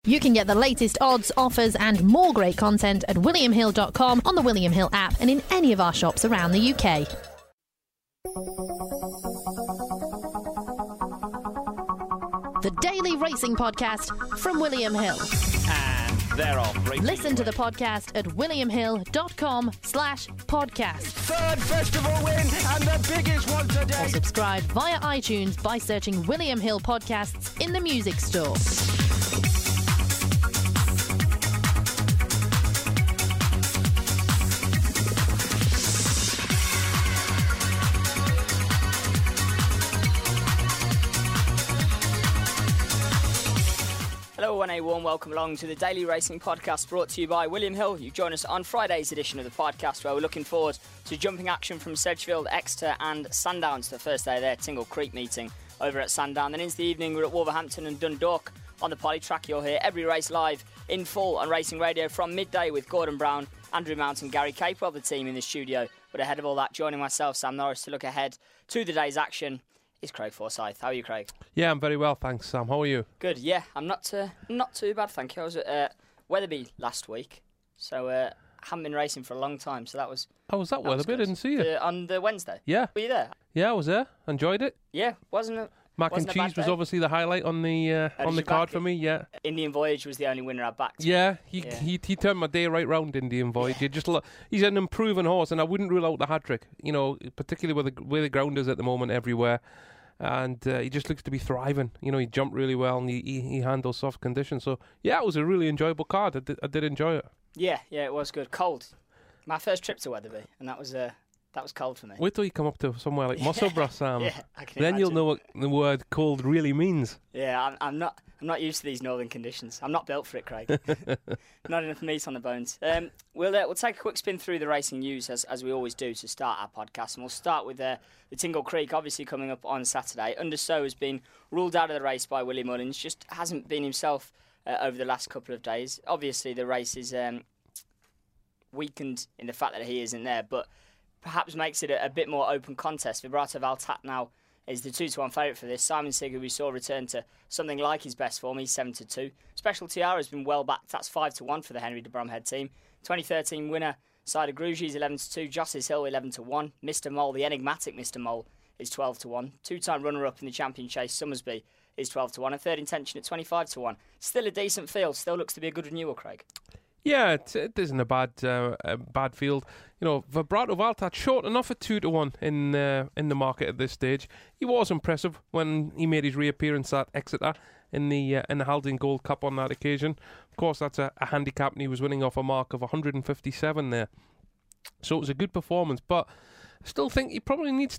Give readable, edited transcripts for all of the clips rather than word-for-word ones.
You can get the latest odds, offers and more great content at williamhill.com, on the William Hill app and in any of our shops around the UK. The Daily Racing Podcast from William Hill. And they're off. Listen to the podcast at williamhill.com/podcast. Third festival win and the biggest one today. Or subscribe via iTunes by searching William Hill Podcasts in the music store. Hello and a warm welcome along to the Daily Racing Podcast brought to you by William Hill. You join us on Friday's edition of the podcast where we're looking forward to jumping action from Sedgefield, Exeter and Sandown to the first day of their Tingle Creek meeting over at Sandown. Then into the evening we're at Wolverhampton and Dundalk on the Polytrack. You'll hear every race live in full on Racing Radio from midday with Gordon Brown, Andrew Mount and Gary Capewell, the team in the studio. But ahead of all that, joining myself, Sam Norris, to look ahead to the day's action is Craig Forsyth. How are you, Craig? Yeah, I'm very well, thanks, Sam. How are you? Good, yeah. I'm not too bad, thank you. I was at Wetherby last week, so haven't been racing for a long time, so that was... Oh, was that Wetherby? I didn't see you. On the Wednesday? Yeah. Were you there? Yeah, I was there. Enjoyed it. Yeah, wasn't it? Mac and cheese was obviously the highlight on the card for me, yeah. Indian Voyage was the only winner I backed. Yeah, he turned my day right round, Indian Voyage. He's an improving horse, and I wouldn't rule out the hat-trick, you know, particularly with the way the ground is at the moment everywhere. And he just looks to be thriving. You know, he jumped really well and he handles soft conditions. So, yeah, it was a really enjoyable card. I did enjoy it. Yeah, it was good. Cold. My first trip to Wetherby, and that was cold for me. Wait till you come up to somewhere like Musselburgh, Sam. Yeah, I can then imagine. You'll know what the word cold really means. Yeah, I'm not used to these northern conditions. I'm not built for it, Craig. Not enough meat on the bones. We'll take a quick spin through the racing news as we always do to start our podcast, and we'll start with the Tingle Creek, obviously coming up on Saturday. Undersow has been ruled out of the race by Willie Mullins. Just hasn't been himself over the last couple of days. Obviously, the race is weakened in the fact that he isn't there, but perhaps makes it a bit more open contest. Vibrato Valtat now is the 2-1 favourite for this. Simon Sigurd we saw return to something like his best form. He's 7-2. Special Tiara has been well backed. That's 5-1 for the Henry de Bromhead team. 2013 winner Cider Grugy is 11-2. Justice Hill 11-1. Mr. Mole, the enigmatic Mr. Mole, is 12-1. Two-time runner-up in the champion chase, Summersby, is 12-1. And third intention at 25-1. Still a decent field. Still looks to be a good renewal, Craig. Yeah, it isn't a bad field. You know, Vibrato Valtat short enough at 2-1 in the market at this stage. He was impressive when he made his reappearance at Exeter in the Haldane Gold Cup on that occasion. Of course, that's a handicap, and he was winning off a mark of 157 there. So it was a good performance, but I still think he probably needs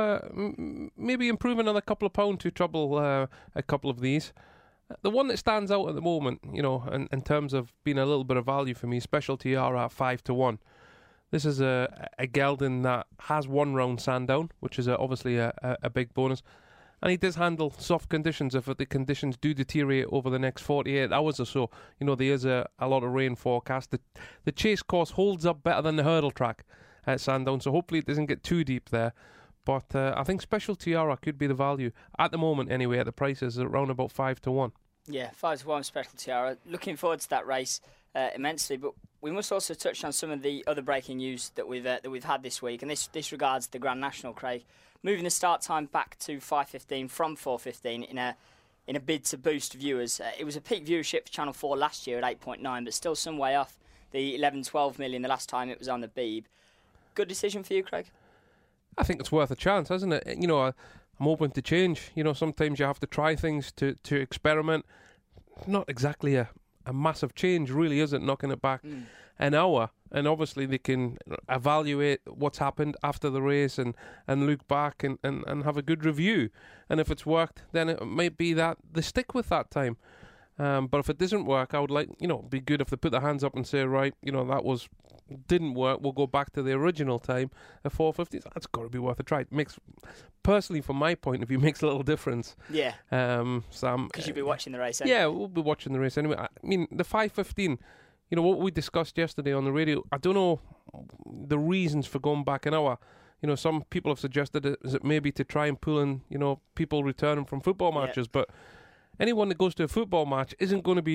to maybe improve another couple of pounds to trouble a couple of these. The one that stands out at the moment, you know, in terms of being a little bit of value for me, Special Tiara at 5-1. This is a gelding that has one round Sandown, which is obviously a big bonus. And he does handle soft conditions if the conditions do deteriorate over the next 48 hours or so. You know, there is a lot of rain forecast. The chase course holds up better than the hurdle track at Sandown, so hopefully it doesn't get too deep there. But I think Special Tiara could be the value at the moment anyway. At the prices around about 5-1. Yeah, 5-1 Special Tiara. Looking forward to that race immensely. But we must also touch on some of the other breaking news that we've had this week, and this regards the Grand National, Craig. Moving the start time back to 5:15 from 4:15 in a bid to boost viewers. It was a peak viewership for Channel 4 last year at 8.9, but still some way off the 11-12 million the last time it was on the Beeb. Good decision for you, Craig? I think it's worth a chance, isn't it? You know, I'm open to change. You know, sometimes you have to try things to experiment. Not exactly a massive change, really, is it? Knocking it back an hour. And obviously they can evaluate what's happened after the race and look back and have a good review. And if it's worked, then it might be that they stick with that time. But if it doesn't work, I would like, you know, be good if they put their hands up and say, right, you know, didn't work, we'll go back to the original time at 4:50. That's got to be worth a try. It makes, personally, from my point of view, makes a little difference. Yeah. Sam, because you'll be watching the race anyway. Yeah, we'll be watching the race anyway. I mean, the 5:15, you know, what we discussed yesterday on the radio, I don't know the reasons for going back an hour. You know, some people have suggested it maybe to try and pull in, you know, people returning from football matches, but anyone that goes to a football match isn't going to be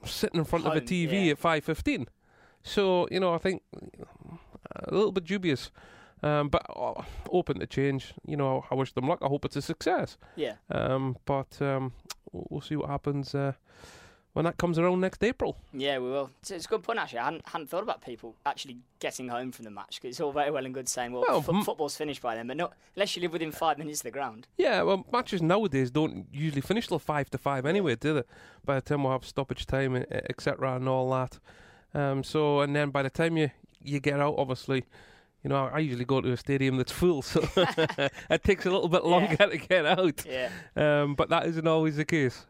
sitting in front of a Home, TV yeah. at 5:15. So, I think a little bit dubious. But open to change. I wish them luck. I hope it's a success. Yeah. But we'll see what happens when that comes around next April. Yeah, we will. It's a good point, actually. I hadn't thought about people actually getting home from the match, because it's all very well and good saying, football's finished by then, but not unless you live within 5 minutes of the ground. Yeah, well, matches nowadays don't usually finish till 5 to 5 anyway, do they? By the time we'll have stoppage time, etc., and all that. And then by the time you get out, obviously, I usually go to a stadium that's full, so it takes a little bit longer to get out. Yeah. But that isn't always the case.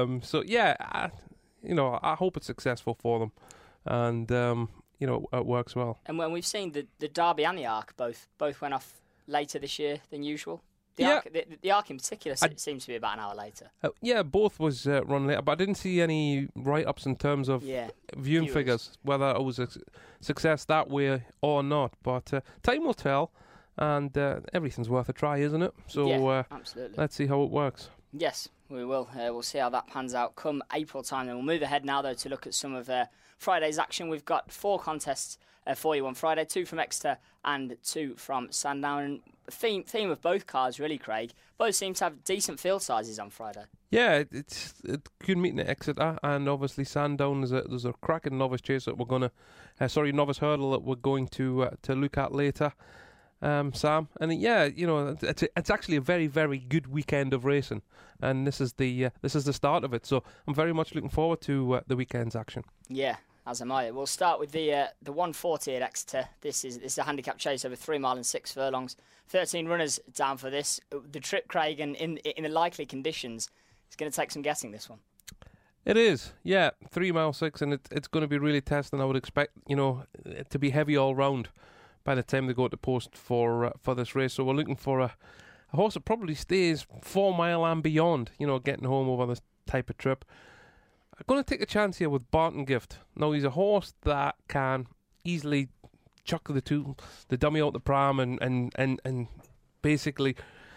I hope it's successful for them, and it works well. And when we've seen the Derby and the Arc both went off later this year than usual. The Arc in particular seems to be about an hour later. Both was run later, but I didn't see any write-ups in terms of viewing figures, whether it was a success that way or not. But time will tell, and everything's worth a try, isn't it? So absolutely. Let's see how it works. Yes, we will. We'll see how that pans out come April time. Then we'll move ahead now, though, to look at some of Friday's action. We've got 4 contests for you on Friday, 2 from Exeter and 2 from Sandown. And theme of both cards, really, Craig. Both seem to have decent field sizes on Friday. Yeah, it's a good meeting at Exeter, and obviously Sandown. There's a cracking novice chase that we're going to, novice hurdle that we're going to look at later, Sam. And it's actually a very, very good weekend of racing, and this is the start of it. So I'm very much looking forward to the weekend's action. Yeah. As am I. We'll start with the 140 at Exeter. This is a handicap chase over 3 mile and 6 furlongs. 13 runners down for this. The trip, Craig, and in the likely conditions, it's going to take some getting, this one. It is, yeah. 3 mile 6, and it's going to be really testing. I would expect, it to be heavy all round by the time they go to post for this race. So we're looking for a horse that probably stays 4 mile and beyond, getting home over this type of trip. I'm going to take a chance here with Barton Gift. Now, he's a horse that can easily chuck the dummy out the pram and basically,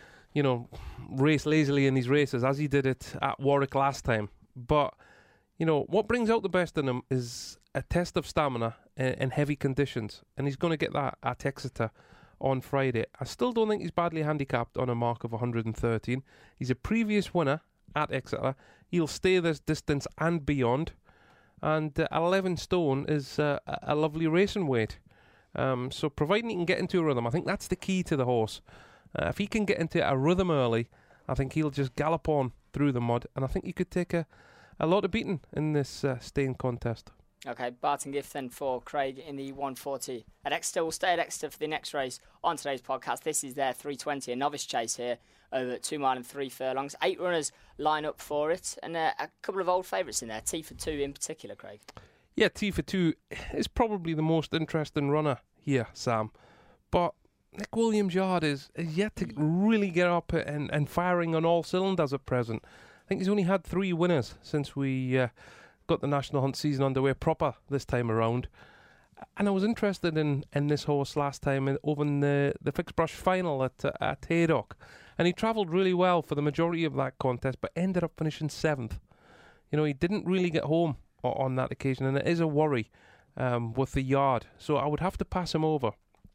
race lazily in these races, as he did it at Warwick last time. But, what brings out the best in him is a test of stamina in heavy conditions, and he's going to get that at Exeter on Friday. I still don't think he's badly handicapped on a mark of 113. He's a previous winner at Exeter. He'll stay this distance and beyond, and 11 stone is a lovely racing weight. So providing he can get into a rhythm, I think that's the key to the horse. If he can get into a rhythm early, I think he'll just gallop on through the mud, and I think he could take a lot of beating in this staying contest. Okay, Barton Gift then for Craig in the 140 at Exeter. We'll stay at Exeter for the next race on today's podcast. This is their 320, a novice chase here over 2 mile and 3 furlongs. 8 runners line up for it, and a couple of old favourites in there, T for 2 in particular, Craig. Yeah, T for 2 is probably the most interesting runner here, Sam. But Nick Williams' yard is yet to really get up and firing on all cylinders at present. I think he's only had 3 winners since we got the National Hunt season underway proper this time around. And I was interested in this horse last time over in the Fixed Brush final at Haydock. And he travelled really well for the majority of that contest, but ended up finishing 7th. He didn't really get home on that occasion, and it is a worry with the yard. So I would have to pass him over.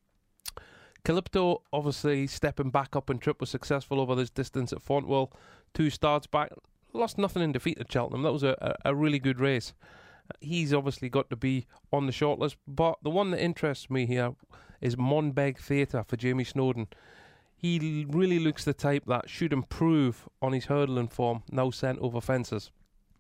Calypto, obviously, stepping back up and trip, was successful over this distance at Fontwell. 2 starts back. Lost nothing in defeat at Cheltenham. That was a really good race. He's obviously got to be on the shortlist, but the one that interests me here is Monbeg Theatre for Jamie Snowden. He really looks the type that should improve on his hurdling form, now sent over fences.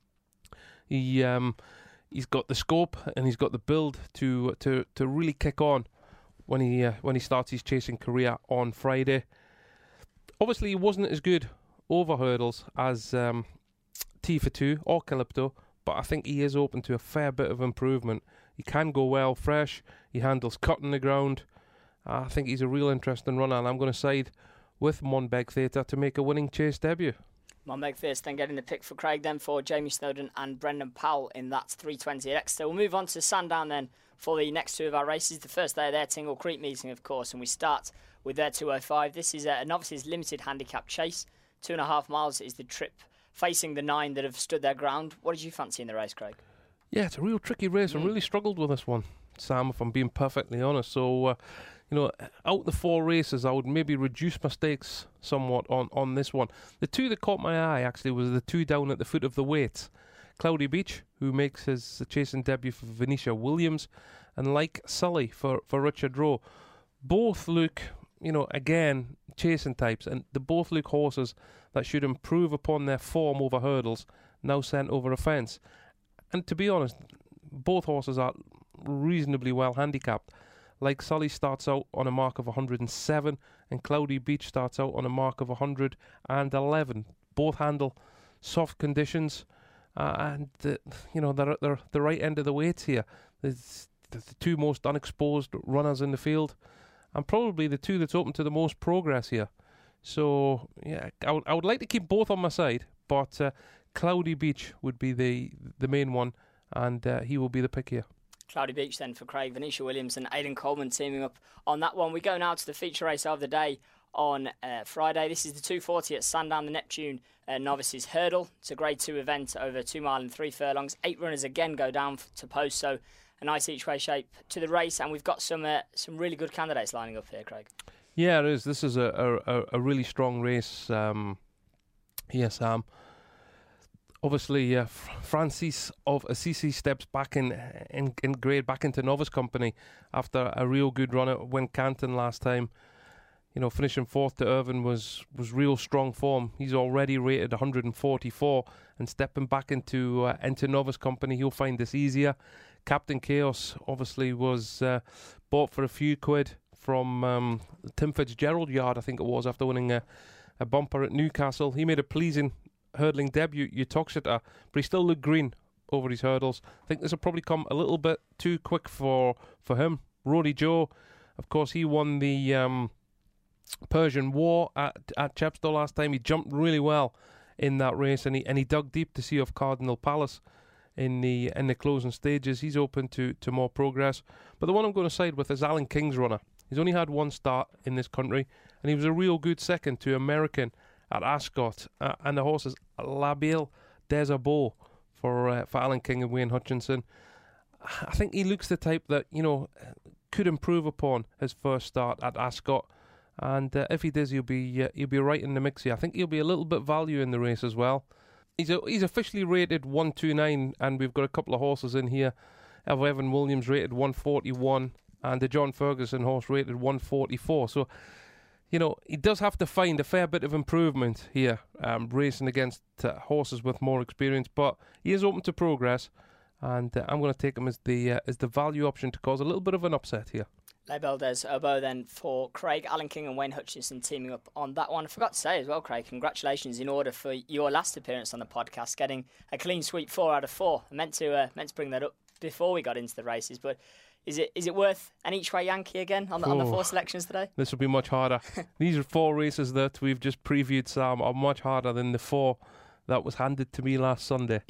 He's got the scope and he's got the build to really kick on when he starts his chasing career on Friday. Obviously, he wasn't as good over hurdles as T for 2 or Calypto, but I think he is open to a fair bit of improvement. He can go well fresh. He handles cutting the ground. I think he's a real interesting runner, and I'm going to side with Monbeg Theatre to make a winning chase debut. Monbeg Theatre then getting the pick for Craig then for Jamie Snowden and Brendan Powell in that 320 at Exeter. We'll move on to Sandown then for the next 2 of our races. The first day of their Tingle Creek meeting, of course, and we start with their 205. This is a novices limited handicap chase. 2.5 miles is the trip, facing the 9 that have stood their ground. What did you fancy in the race, Craig? Yeah, it's a real tricky race. I really struggled with this one, Sam, if I'm being perfectly honest. So, out the 4 races, I would maybe reduce my stakes somewhat on this one. The 2 that caught my eye, actually, was the 2 down at the foot of the weights. Cloudy Beach, who makes his chasing debut for Venetia Williams, and Like Sully for Richard Rowe. Both look, again, chasing types, and they both look horses that should improve upon their form over hurdles, now sent over a fence. And to be honest, both horses are reasonably well handicapped. Like Sully starts out on a mark of 107, and Cloudy Beach starts out on a mark of 111. Both handle soft conditions, and they're at the right end of the weights here. There's the 2 most unexposed runners in the field, and probably the 2 that's open to the most progress here. So, yeah, I would like to keep both on my side, but Cloudy Beach would be the main one, and he will be the pick here. Cloudy Beach then for Craig. Venetia Williams and Aidan Coleman teaming up on that one. We go now to the feature race of the day on Friday. This is the 240 at Sandown, the Neptune Novices Hurdle. It's a Grade 2 event over 2 mile and 3 furlongs. 8 runners again go down to post, so a nice each way shape to the race, and we've got some really good candidates lining up here, Craig. Yeah, it is. This is a really strong race here, Sam. Obviously, Francis of Assisi steps back in grade, back into novice company after a real good run at Wincanton last time. Finishing 4th to Irvine was real strong form. He's already rated 144, and stepping back into novice company, he'll find this easier. Captain Chaos obviously was bought for a few quid from Tim Fitzgerald yard, I think it was, after winning a bumper at Newcastle. He made a pleasing hurdling debut, Uttoxeter, but he still looked green over his hurdles. I think this will probably come a little bit too quick for him. Roddy Joe, of course, he won the Persian War at Chepstow last time. He jumped really well in that race, and he dug deep to see off Cardinal Palace in the closing stages. He's open to more progress. But the one I'm going to side with is Alan King's runner. He's only had 1 start in this country, and he was a real good second to American at Ascot, and the horse is Labille des Abois for Alan King and Wayne Hutchinson. I think he looks the type that could improve upon his first start at Ascot, and if he does, he'll be right in the mix here. I think he'll be a little bit value in the race as well. He's officially rated 129, and we've got a couple of horses in here. Evan Williams rated 141, and the John Ferguson horse rated 144. So, he does have to find a fair bit of improvement here, racing against horses with more experience, but he is open to progress, and I'm going to take him as the value option to cause a little bit of an upset here. Labelle des Abois then for Craig. Alan King and Wayne Hutchinson teaming up on that one. I forgot to say as well, Craig, congratulations in order for your last appearance on the podcast, getting a clean sweep 4 out of 4. I meant to bring that up before we got into the races, but is it worth an each way Yankee again on the 4 selections today? This will be much harder. These 4 races that we've just previewed, Sam, are much harder than the 4 that was handed to me last Sunday.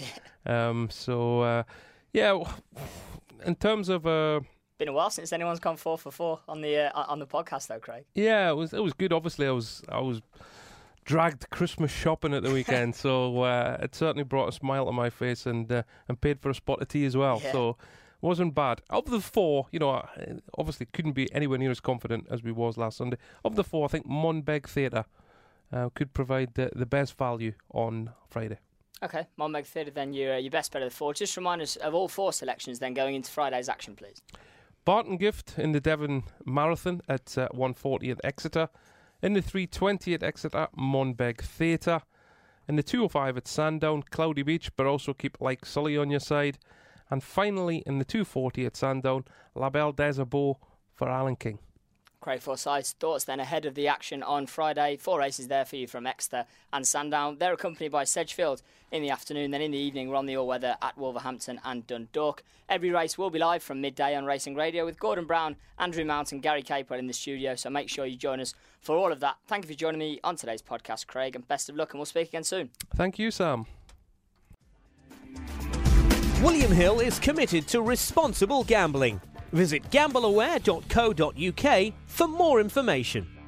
In terms of been a while since anyone's gone 4 for 4 on the podcast, though, Craig. Yeah, it was good. Obviously, I was dragged Christmas shopping at the weekend, so it certainly brought a smile to my face and paid for a spot of tea as well. Yeah. So wasn't bad. Of the 4, obviously couldn't be anywhere near as confident as we was last Sunday. Of the 4, I think Monbeg Theatre could provide the best value on Friday. Okay, Monbeg Theatre then your best bet of the 4. Just remind us of all 4 selections then going into Friday's action, please. Barton Gift in the Devon Marathon at 140 at Exeter. In the 320 at Exeter, Monbeg Theatre. In the 205 at Sandown, Cloudy Beach, but also keep Like Sully on your side. And finally, in the 240 at Sandown, Labelle des Abois for Alan King. Craig Forsyth's thoughts then ahead of the action on Friday. 4 races there for you from Exeter and Sandown. They're accompanied by Sedgefield in the afternoon. Then in the evening, we're on the all-weather at Wolverhampton and Dundalk. Every race will be live from midday on Racing Radio with Gordon Brown, Andrew Mount and Gary Capewell in the studio. So make sure you join us for all of that. Thank you for joining me on today's podcast, Craig, and best of luck, and we'll speak again soon. Thank you, Sam. William Hill is committed to responsible gambling. Visit gambleaware.co.uk for more information.